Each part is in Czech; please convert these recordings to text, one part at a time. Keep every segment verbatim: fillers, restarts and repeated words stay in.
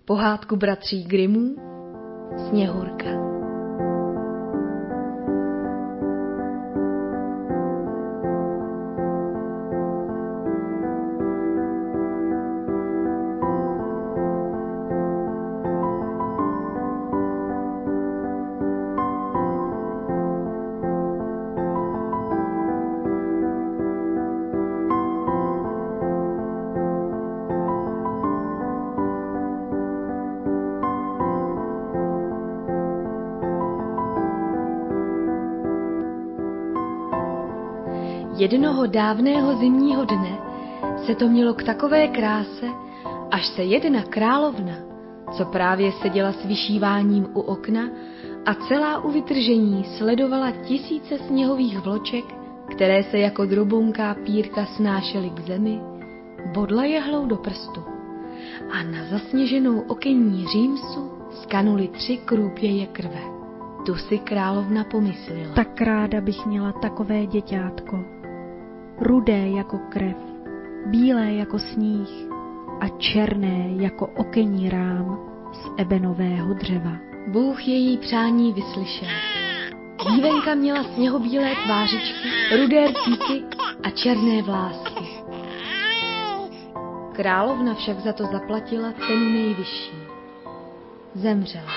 Pohádku bratří Grimmů Sněhurka. Jednoho dávného zimního dne se to mělo k takové kráse, až se jedna královna, co právě seděla s vyšíváním u okna a celá u vytržení sledovala tisíce sněhových vloček, které se jako drobonká pírka snášely k zemi, bodla jehlou do prstu a na zasněženou okenní římsu skanuly tři krůpěje krve. Tu si královna pomyslela. Tak ráda bych měla takové děťátko. Rudé jako krev, bílé jako sníh a černé jako okenní rám z ebenového dřeva. Bůh její přání vyslyšel. Dívenka měla sněhobílé tvářičky, rudé rtíky a černé vlásky. Královna však za to zaplatila cenu nejvyšší. Zemřela.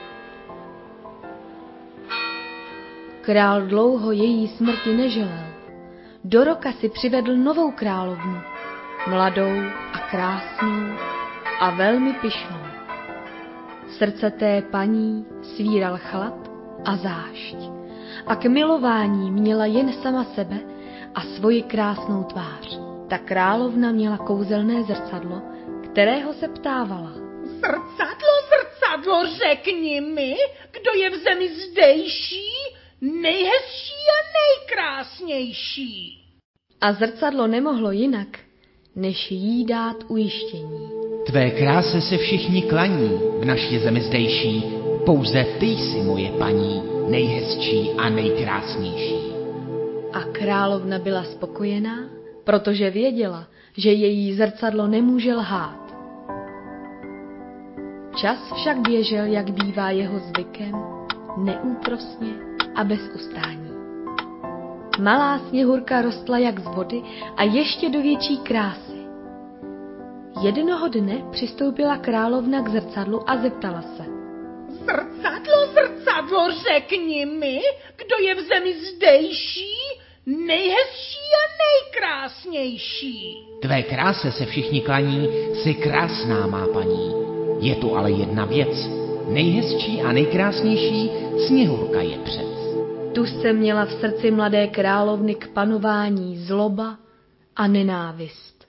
Král dlouho její smrti neželel. Do roka si přivedl novou královnu, mladou a krásnou a velmi pyšnou. Srdce té paní svíral chlad a zášť a k milování měla jen sama sebe a svoji krásnou tvář. Ta královna měla kouzelné zrcadlo, kterého se ptávala. Zrcadlo, zrcadlo, řekni mi, kdo je v zemi zdejší, nejhezčí a nejkrásnější. A zrcadlo nemohlo jinak, než jí dát ujištění. Tvé kráse se všichni klaní, v naší zemi zdejší, pouze ty jsi moje paní, nejhezčí a nejkrásnější. A královna byla spokojená, protože věděla, že její zrcadlo nemůže lhát. Čas však běžel, jak bývá jeho zvykem, neúprosně a bez ustání. Malá Sněhurka rostla jak z vody a ještě do větší krásy. Jednoho dne přistoupila královna k zrcadlu a zeptala se. Zrcadlo, zrcadlo, řekni mi, kdo je v zemi zdejší, nejhezčí a nejkrásnější. Tvé kráse se všichni klaní, jsi krásná, má paní. Je tu ale jedna věc, nejhezčí a nejkrásnější Sněhurka je přec. Tu se měla v srdci mladé královny k panování zloba a nenávist.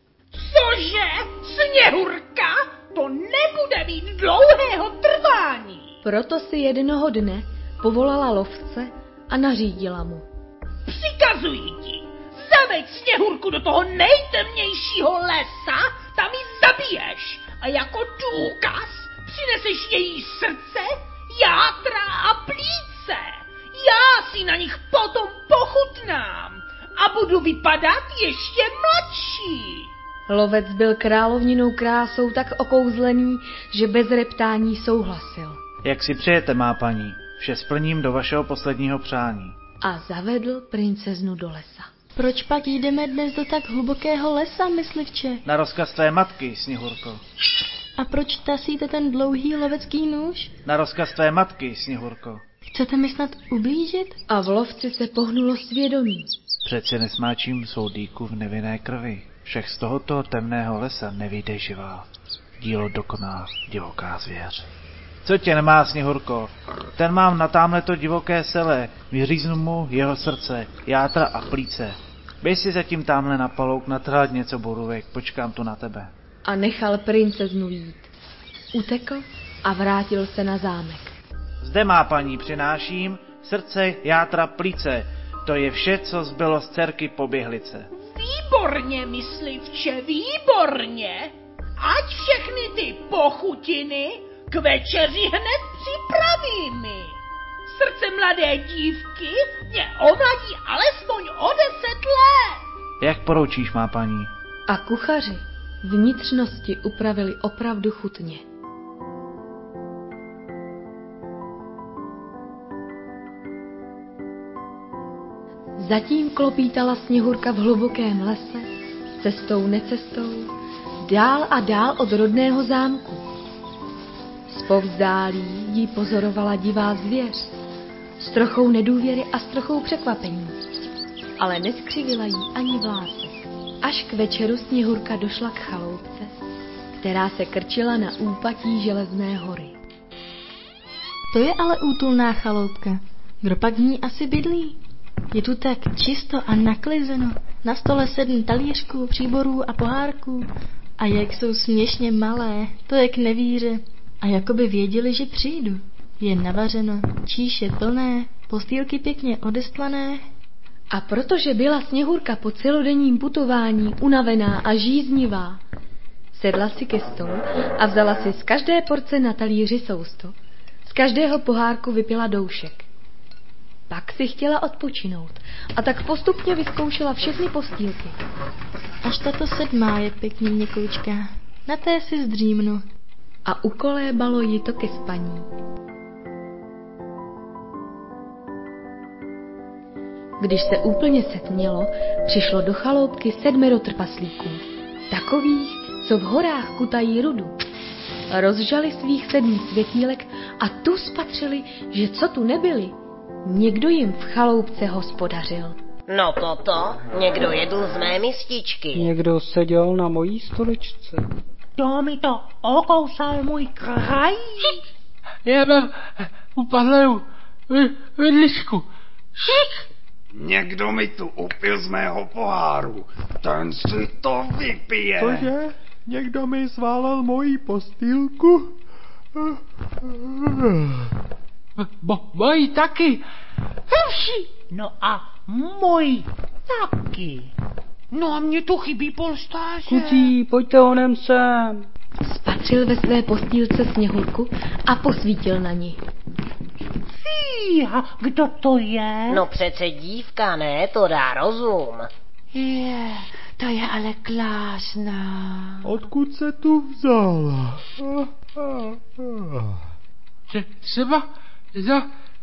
Cože? Sněhurka? To nebude mít dlouhého trvání. Proto si jednoho dne povolala lovce a nařídila mu. Přikazuji ti, zaveď Sněhurku do toho nejtemnějšího lesa, tam ji zabiješ a jako důkaz přineseš její srdce, játra a plíce. Já si na nich potom pochutnám a budu vypadat ještě mladší. Lovec byl královninou krásou tak okouzlený, že bez reptání souhlasil. Jak si přejete, má paní, vše splním do vašeho posledního přání. A zavedl princeznu do lesa. Proč pak jdeme dnes do tak hlubokého lesa, myslivče? Na rozkaz tvé matky, Sněhurko. A proč tasíte ten dlouhý lovecký nůž? Na rozkaz tvé matky, Sněhurko. Chcete mi snad ublížit? A v lovci se pohnulo svědomí. Přece nesmáčím svou dýku v nevinné krvi. Však z tohoto temného lesa nevyjde živá. Dílo dokoná divoká zvěř. Co tě nemá, Sněhurko? Ten mám na támhleto divoké sele, vyříznu mu jeho srdce, játra a plíce. Běž si zatím támhle na palouk natrhat něco borůvek, počkám tu na tebe. A nechal princeznu jít. Utekl a vrátil se na zámek. Zde, má paní, přináším srdce, játra, plíce. To je vše, co zbylo z dcerky poběhlice. Výborně, myslivče, výborně. Ať všechny ty pochutiny k večeři hned připravím. Srdce mladé dívky mě omladí alespoň o deset let. Jak poroučíš, má paní? A kuchaři vnitřnosti upravili opravdu chutně. Zatím klopítala Sněhurka v hlubokém lese, cestou necestou, dál a dál od rodného zámku. Zpovzdálí jí pozorovala divá zvěř, s trochou nedůvěry a s trochou překvapení, ale neskřivila jí ani vlásek. Až k večeru Sněhurka došla k chaloupce, která se krčila na úpatí Železné hory. To je ale útulná chaloupka. Kdo pak v ní asi bydlí? Je tu tak čisto a naklizeno. Na stole sedm talířků, příborů a pohárků. A jak jsou směšně malé, to je k nevíře. A jako by věděli, že přijdu. Je navařeno, číše plné, postýlky pěkně odestlané. A protože byla Sněhurka po celodenním putování unavená a žíznivá, sedla si ke stolu a vzala si z každé porce na talíři sousto. Z každého pohárku vypila doušek. Pak si chtěla odpočinout a tak postupně vyzkoušela všechny postýlky. Až tato sedmá je pěkně měkoučká. Na té si zdřímnu. A ukolébalo ji to ke spaní. Když se úplně setmělo, přišlo do chaloupky sedmero trpaslíků. Takových, co v horách kutají rudu. Rozžali svých sedm světílek a tu spatřili, že co tu nebyli, někdo jim v chaloupce hospodařil. No toto, někdo jedl z mé mističky. Někdo seděl na mojí stoličce. To mi to okousal můj krajík. Já mám upadlou vidličku. Šik! Někdo mi tu upil z mého poháru. Ten si to vypije. Cože? Někdo mi zválel moji postýlku? Bo, moji taky. No a můj taky. No a mně tu chybí polštáře. Kucí, pojďte onem sem. Spatřil ve své postýlce Sněhurku a posvítil na ní. Fí, a kdo to je? No přece dívka, ne? To dá rozum. Je, to je ale krásná. Odkud se tu vzala? Třeba za...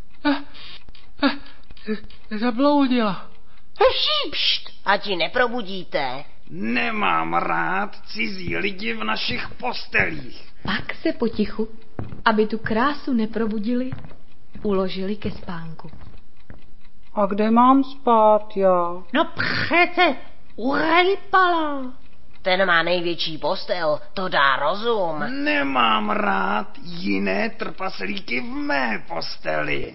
zabloudila. Pšt, a ti neprobudíte. Nemám rád cizí lidi v našich postelích. Pak se potichu, aby tu krásu neprobudili, uložili ke spánku. A kde mám spát já? No přece u Rejpala. Ten má největší postel, to dá rozum. Nemám rád jiné trpaslíky v mé posteli.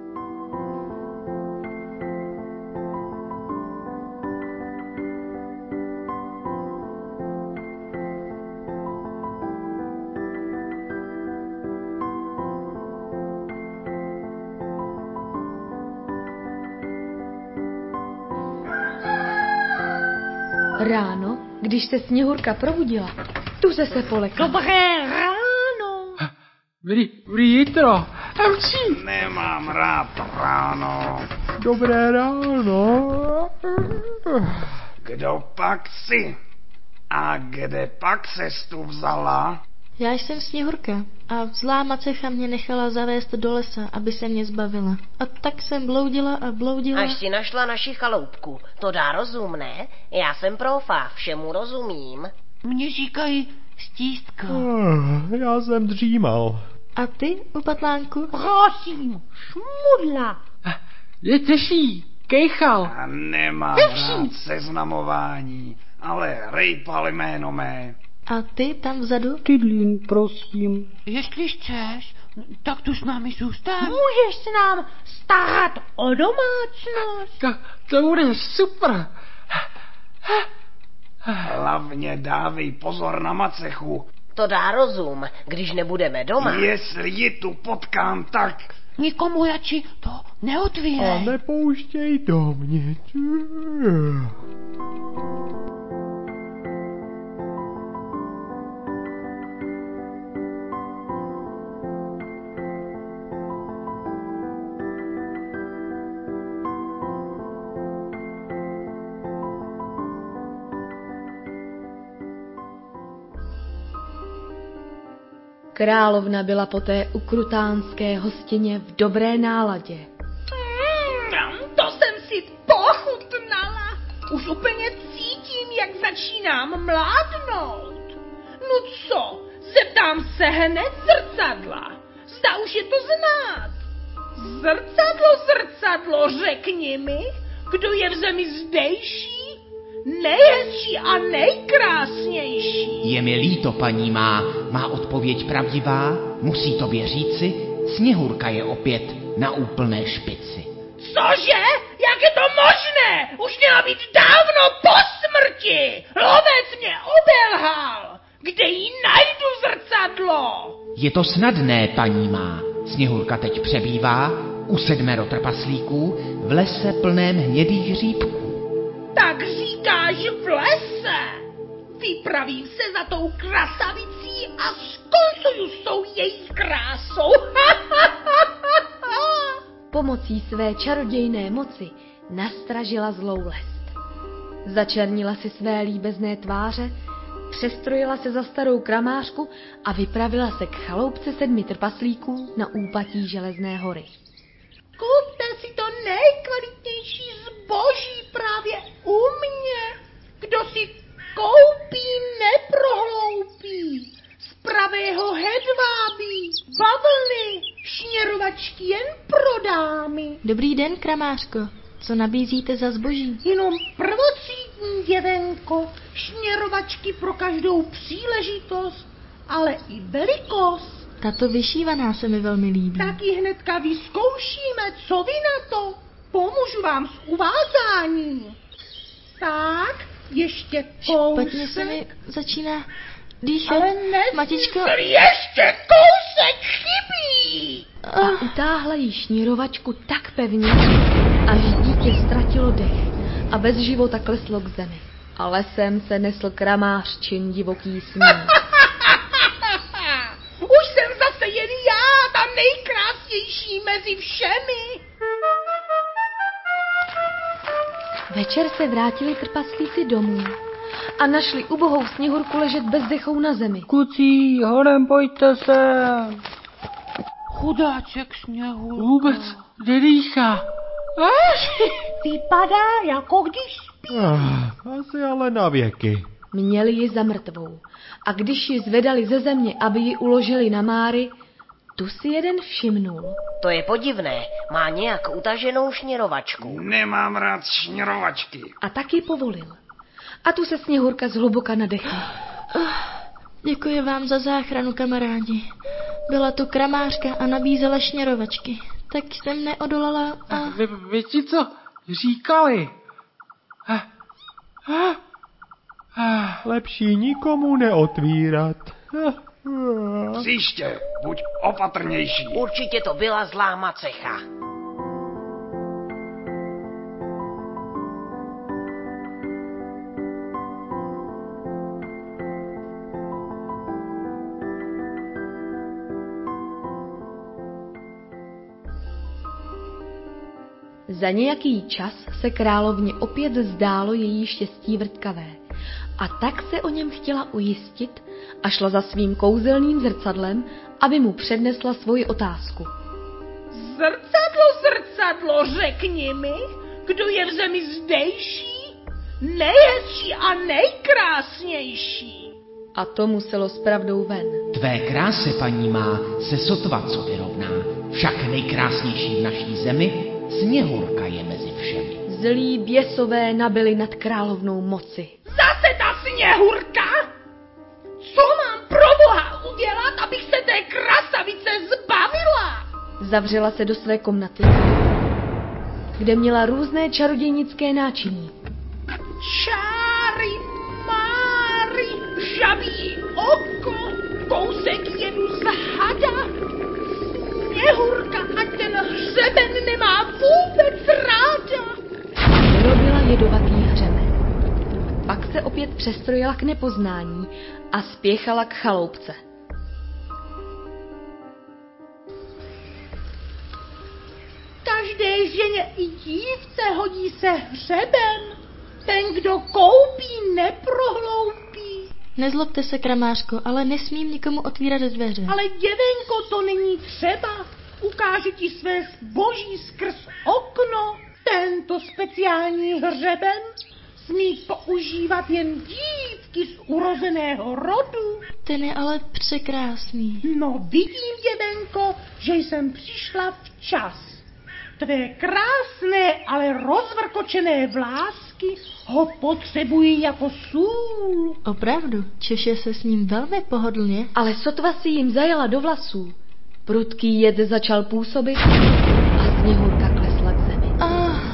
Ráno, když se Sněhurka probudila, tuze se polekla. Dobré ráno. Dobrý, dobrý jitro. Avčí. Nemám rád ráno. Dobré ráno. Kdo pak jsi? A kde pak ses tu vzala? Já jsem Sněhurka a zlá macecha mě nechala zavést do lesa, aby se mě zbavila. A tak jsem bloudila a bloudila. Až si našla naši chaloupku. To dá rozum, ne? Já jsem profa, všemu rozumím. Mně říkají stístka. Já jsem dřímal. A ty, upatlánku? Prosím, šmudla. Je těžší, kejchal. A nemám rád seznamování, ale Rejpal jméno mé. A ty tam vzadu? Tydlín, prosím. Jestli chceš, tak tu s námi zůstat. Můžeš se nám starat o domácnost. To, to bude super. Hlavně dávej pozor na macechu. To dá rozum, když nebudeme doma. Jestli ji tu potkám, tak... Nikomu radši to neotvírej. A nepouštěj dovnitř. Královna byla po té ukrutánské hostině v dobré náladě. Mm, to jsem si pochutnala. už úplně cítím, jak začínám mládnout. No co, zeptám se hned zrcadla. Zda už je to znát. Zrcadlo, zrcadlo, řekni mi, kdo je v zemi zdejší, nejhezčí a nejkrásnější. Je mi líto, paní má, má odpověď pravdivá, musí tobě říci, Sněhurka je opět na úplné špici. Cože? Jak je to možné? Už měla být dávno po smrti. Lovec mě obelhal. Kde jí najdu zrcadlo? Je to snadné, paní má. Sněhurka teď přebývá u sedmero trpaslíků v lese plném hnědých hříbků. Tak říkáš v lese. Vypravím se za tou krasavicí a skoncuju s tou její krásou. Pomocí své čarodějné moci nastražila zlou lest. Začernila si své líbezné tváře, přestrojila se za starou kramářku a vypravila se k chaloupce sedmi trpaslíků na úpatí Železné hory. Kupte si to nejkvalitnější zboží právě u mě. Kdo si koupí, neprohloupí. Z pravého hedvábí, bavlny, šněrovačky jen pro dámy. Dobrý den, kramářko. Co nabízíte za zboží? Jenom prvotřídní děvenko, šněrovačky pro každou příležitost, ale i velikost. Tato vyšívaná se mi velmi líbí. Tak ji hnedka vyzkoušíme, co vy na to? Pomůžu vám s uvázání. Tak, ještě kousek. Špatně se mi začíná dýchat. Ale Matičko. Ještě kousek chybí. A utáhla jí šněrovačku tak pevně, až dítě ztratilo dech a bez života kleslo k zemi. A lesem se nesl kramářčin divoký smích. Už jsem zase jen já, ta nejkrásnější mezi všemi. Večer se vrátili trpaslíci domů a našli ubohou Sněhurku ležet bezdechou na zemi. Kucí, honem pojďte sem. Chudáček Sněhurka. Vůbec nedýchá. Vypadá, jako když spí. Ah, asi ale na věky. Měli ji za mrtvou a když ji zvedali ze země, aby ji uložili na máry, tu si jeden všimnul. To je podivné, má nějak utaženou šněrovačku. Nemám rád šněrovačky. A tak ji povolil. A tu se Sněhurka zhluboka nadechla. Děkuji vám za záchranu, kamarádi. Byla tu kramářka a nabízela šněrovačky. Tak jsem neodolala a... Vy, vy ti co říkali? Ah, ah, ah. Lepší nikomu neotvírat. Příště, buď opatrnější. Určitě to byla zlá macecha. Za nějaký čas se královně opět zdálo její štěstí vrtkavé a tak se o něm chtěla ujistit a šla za svým kouzelným zrcadlem, aby mu přednesla svoji otázku. Zrcadlo, zrcadlo, řekni mi, kdo je v zemi zdejší, nejhezčí a nejkrásnější. A to muselo s pravdou ven. Tvé krásy, paní má, se sotva co vyrovná, však nejkrásnější v naší zemi Sněhurka je mezi všemi. Zlí běsové nabili nad královnou moci. Zase ta Sněhurka? Co mám pro boha udělat, abych se té krasavice zbavila? Zavřela se do své komnaty, kde měla různé čarodějnické náčiní. Čáry, máry, žabí oko, kousek jedu z hada. Sněhurka, ať ten hřeben nemá vůbec ráda. Vyrobila jedovatý hřeben. Pak se opět přestrojila k nepoznání a spěchala k chaloupce. Každé ženě i dívce hodí se hřeben. Ten, kdo koupí, neprohloupí. Nezlobte se, kramářko, ale nesmím nikomu otvírat dveře. Ale děvenko, to není třeba. Ukážu ti své zboží skrz okno. Tento speciální hřeben smí používat jen dívky z urozeného rodu. Ten je ale překrásný. No vidím, děvenko, že jsem přišla včas. Tvé krásné, ale rozvrkočené vlásky ho potřebují jako sůl. Opravdu, češe se s ním velmi pohodlně. Ale sotva si jim zajela do vlasů. Prudký jed začal působit a Sněhurka klesla k zemi. Ah.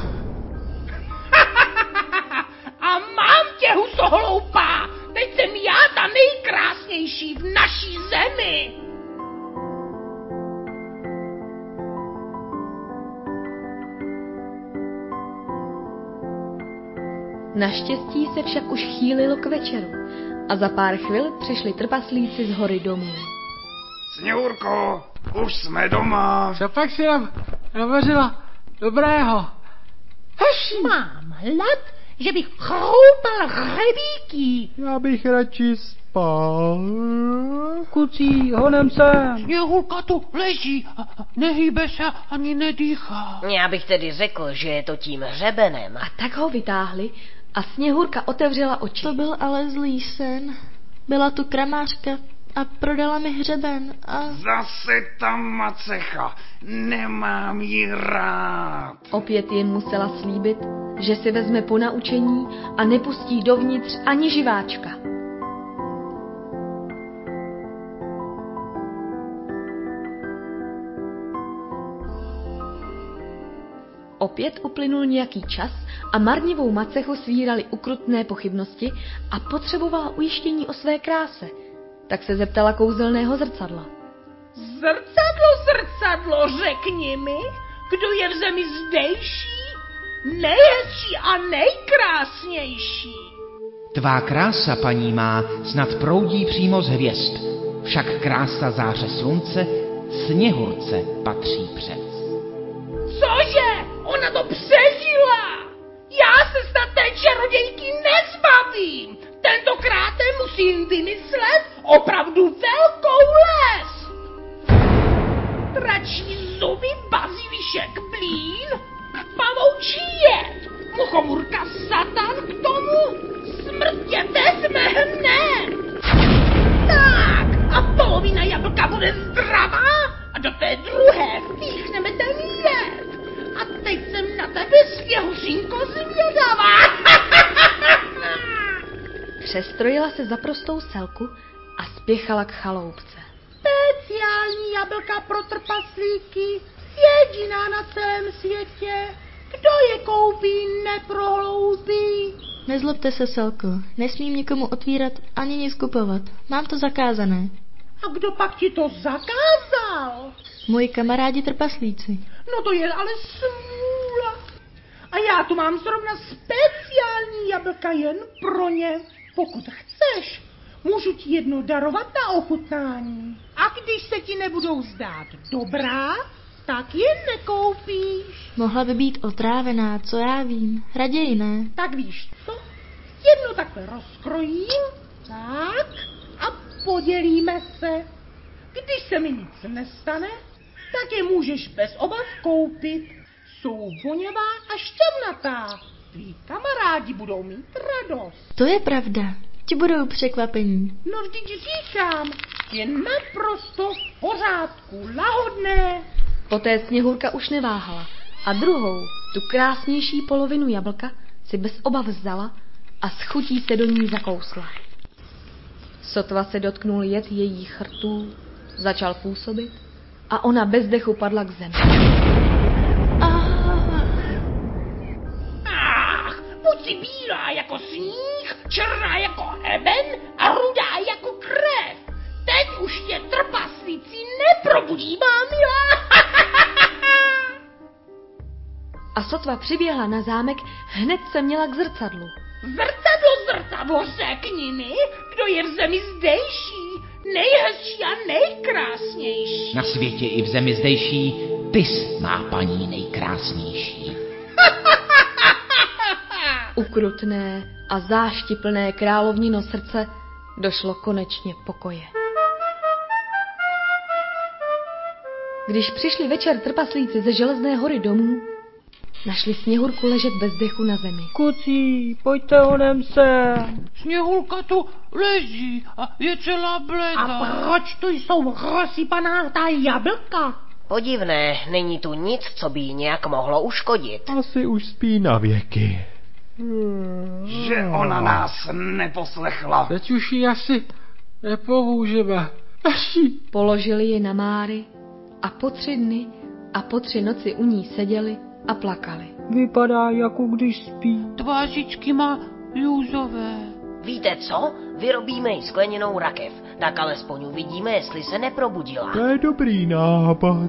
A mám tě, husohloupá! Teď jsem já ta nejkrásnější v naší zemi! Naštěstí se však už chýlilo k večeru a za pár chvil přišli trpaslíci z hory domů. Sněhurko, už jsme doma. Co pak si nám navařila dobrého? Heši. Mám hlad, že bych chroupal hřebíky. Já bych radši spal. Kucí, honem sem. Sněhurka tu leží, nehýbe se ani nedýchá. Já bych tedy řekl, že je to tím hřebenem. A tak ho vytáhli a Sněhurka otevřela oči. To byl ale zlý sen. Byla tu kramářka a prodala mi hřeben a... Zase ta macecha, nemám ji rád. Opět jen musela slíbit, že si vezme po naučení a nepustí dovnitř ani živáčka. Opět uplynul nějaký čas a marnivou macechu svírali ukrutné pochybnosti a potřebovala ujištění o své kráse. Tak se zeptala kouzelného zrcadla. Zrcadlo, zrcadlo, řekni mi, kdo je v zemi zdejší, nejhezčí a nejkrásnější. Tvá krása, paní má, snad proudí přímo z hvězd, však krása záře slunce Sněhurce patří přec. Cože? Ona to přežila! Já se snad té čarodějky nezbavím! Tentokrát musím vymyslet opravdu velkou les! Tračí zuby, bazilišek, blín, pavoučí jed, muchomurka satan k tomu, smrt tě vezme hned! Tak, a polovina jablka bude zdravá a do té druhé vpíchneme ten jed. A teď jsem na tebe, Sněhuřinko, zvědavá. Přestrojila se za prostou selku a spěchala k chaloupce. Speciální jablka pro trpaslíky, jediná na celém světě. Kdo je koupí, neprohloupí. Nezlobte se, Selko, nesmím nikomu otvírat ani nic kupovat. Mám to zakázané. A kdo pak ti to zakázal? Moji kamarádi trpaslíci. No to je ale smůla. A já tu mám zrovna speciální jablka jen pro ně. Pokud chceš, můžu ti jedno darovat na ochutnání. A když se ti nebudou zdát dobrá, tak je nekoupíš. Mohla by být otrávená, co já vím. Raději ne. Tak víš co? Jedno takhle rozkrojím, tak, a podělíme se. Když se mi nic nestane, tak je můžeš bez obav koupit. Jsou voněvá a šťavnatá. Tví kamarádi budou mít radost. To je pravda. Ti budou překvapení. No vždyť říkám, je naprosto v pořádku, lahodné. Poté Sněhurka už neváhala a druhou, tu krásnější polovinu jablka, si bez obav vzala a s chutí se do ní zakousla. Sotva se dotknul jed její chrtů, začal působit a ona bez dechu padla k zemi. Ach, buď si bílá jako sníh, černá jako eben a rudá jako krev. Teď už tě trpaslíci neprobudí, má milá. A sotva přiběhla na zámek, hned se měla k zrcadlu. Zrcadlo, zrcadlo, řekni mi, kdo je v zemi zdejší, nejhezčí a nejkrásnější. Na světě i v zemi zdejší, tys má paní nejkrásnější. Ukrutné a záštiplné královnino srdce došlo konečně pokoje. Když přišli večer trpaslíci ze Železné hory domů, Našli Sněhurku ležet bez dechu na zemi. Kucí, pojďte honem sem. Sněhurka tu leží a je celá bledá. A proč tu jsou rozsypaná ta jablka? Podivné, není tu nic, co by jí nějak mohlo uškodit. Asi už spí na věky. Že ona nás neposlechla. Teď už ji asi nepomůžeme. Položili ji na máry a po tři dny a po tři noci u ní seděli a plakali. Vypadá, jako když spí. Tvářičky má lůzové. Víte co? Vyrobíme jí skleněnou rakev, tak alespoň uvidíme, jestli se neprobudila. To je dobrý nápad.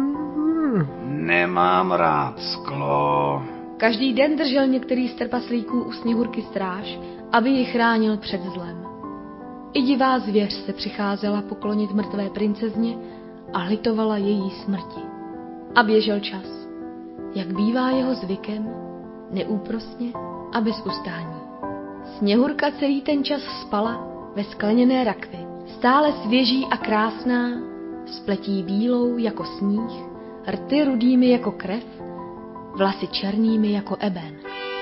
Nemám rád sklo. Každý den držel některý z trpaslíků u Sněhurky stráž, aby ji chránil před zlem. I divá zvěř se přicházela poklonit mrtvé princezně a litovala její smrti. A běžel čas, jak bývá jeho zvykem, neúprosně a bez ustání. Sněhurka celý ten čas spala ve skleněné rakvi, stále svěží a krásná, s pletí bílou jako sníh, rty rudými jako krev, vlasy černými jako eben.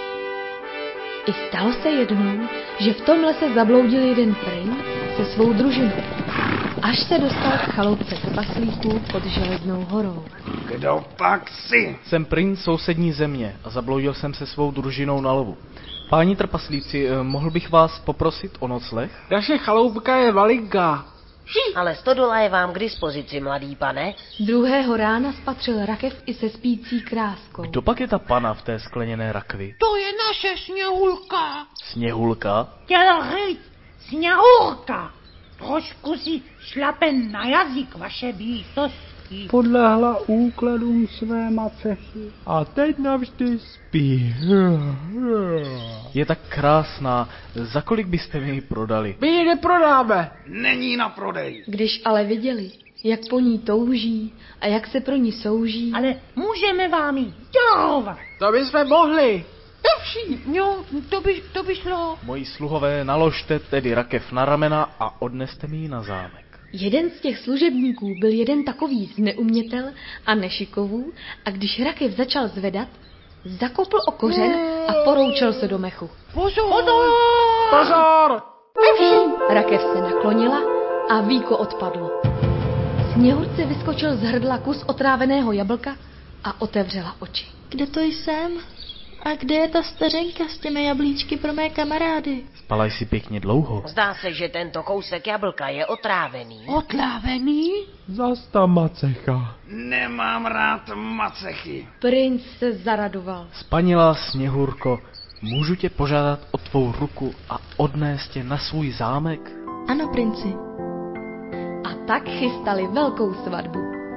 I stalo se jednou, že v tom lese zabloudil jeden princ se svou družinou, až se dostal k chaloupce trpaslíků pod Železnou horou. Kdo pak jsi? Jsem princ sousední země a zabloudil jsem se svou družinou na lovu. Páni trpaslíci, mohl bych vás poprosit o nocleh? Naše chaloupka je malinká. Ale stodola je vám k dispozici, mladý pane. Druhého rána spatřil rakev i se spící kráskou. Kdo pak je ta pana v té skleněné rakvi? To je naše Sněhulka. Sněhulka? Chtěl říct Sněhurka. Trošku si šlape na jazyk, vaše výsosti. Podlehla úkladům své macechy. A teď navždy spí. Je tak krásná. Za kolik byste mi ji prodali? My ji neprodáme. Není na prodej. Když ale viděli, jak po ní touží a jak se pro ní souží, Ale můžeme vám ji darovat. To bychom mohli. Jo, to by, to by šlo. Moji sluhové, naložte tedy rakev na ramena a odneste mi ji na zámek. jeden z těch služebníků byl jeden takový zneumětel a nešikovů a když rakev začal zvedat, zakopl o kořen a poroučel se do mechu. Pozor! Pozor! Pozor! Rakev se naklonila a víko odpadlo. Sněhurce vyskočil z hrdla kus otráveného jablka a otevřela oči. Kde to jsem? A kde je ta stařenka s těmi jablíčky pro mé kamarády? Spala jsi pěkně dlouho. Zdá se, že tento kousek jablka je otrávený. Otrávený? Zas ta macecha. Nemám rád macechy. Princ se zaradoval. Spanilá Sněhurko, můžu tě požádat o tvou ruku a odnést tě na svůj zámek? Ano, princi. A tak chystali velkou svatbu.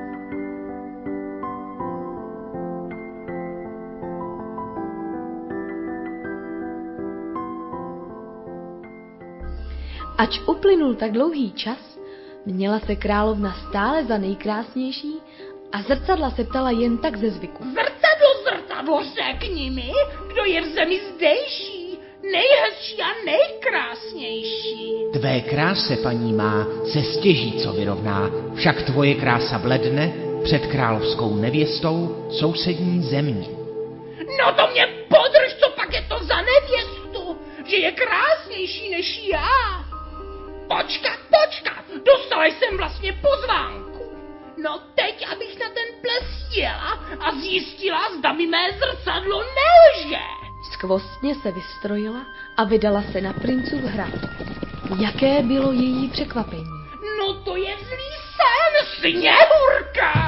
Ač uplynul tak dlouhý čas, měla se královna stále za nejkrásnější a zrcadla se ptala jen tak ze zvyku. Zrcadlo, zrcadlo, řekni mi, kdo je v zemi zdejší, nejhezčí a nejkrásnější. Tvé kráse, paní má, se stěží co vyrovná, však tvoje krása bledne před královskou nevěstou sousední země. No to mě podrž, co pak je to za nevěstu, že je krásnější než já. Počkat, počkat, dostala jsem vlastně pozvánku. No teď, abych na ten ples jela a zjistila, zda mi mé zrcadlo nelže. Skvostně se vystrojila a vydala se na princův hrad. Jaké bylo její překvapení. No to je zlý sen, Sněhurka.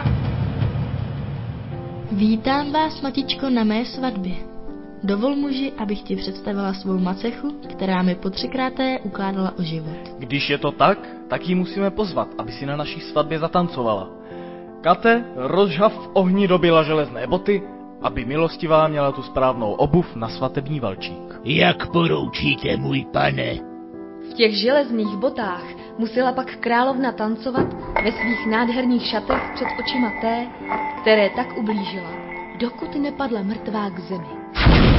Vítám vás, matičko, na mé svatbě. Dovol muži, abych ti představila svou macechu, která mi po třikráté ukládala o život. Když je to tak, tak ji musíme pozvat, aby si na naší svatbě zatancovala. Kate, rozžhav v ohni dobila železné boty, aby milostivá měla tu správnou obuv na svatební valčík. Jak poroučíte, můj pane? V těch železných botách musela pak královna tancovat ve svých nádherných šatech před očima té, které tak ublížila, dokud nepadla mrtvá k zemi.